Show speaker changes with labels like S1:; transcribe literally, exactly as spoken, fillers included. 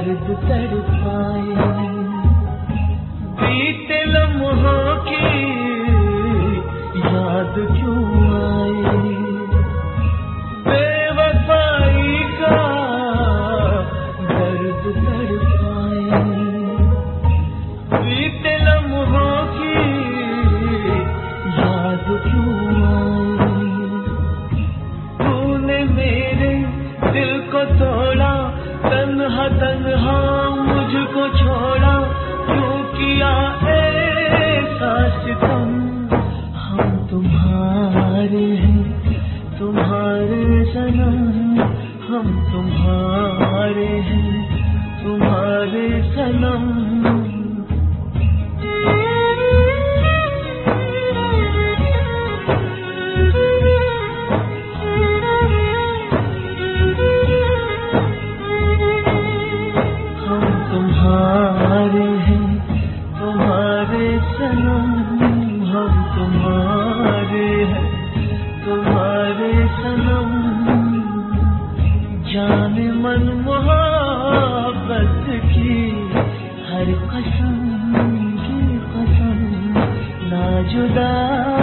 S1: दर्द तड़पाए। बीते लम्हों की याद क्यों आए, बेवफाई का दर्द तड़पाए। बीते लम्हों की याद क्यों आए, तूने मेरे दिल को तोड़ा, तन्हा तन्हा मुझको छोड़ा, क्यों किया ऐसा सितम। हम तुम्हारे हैं, तुम्हारे सनम, हम तुम्हारे हैं, तुम्हारे सनम। तुम्हारे हैं, तुम्हारे सनम, हम तुम्हारे हैं, तुम्हारे सनम। जाने मन मोहब्बत की हर कसम की कसम, ना जुदा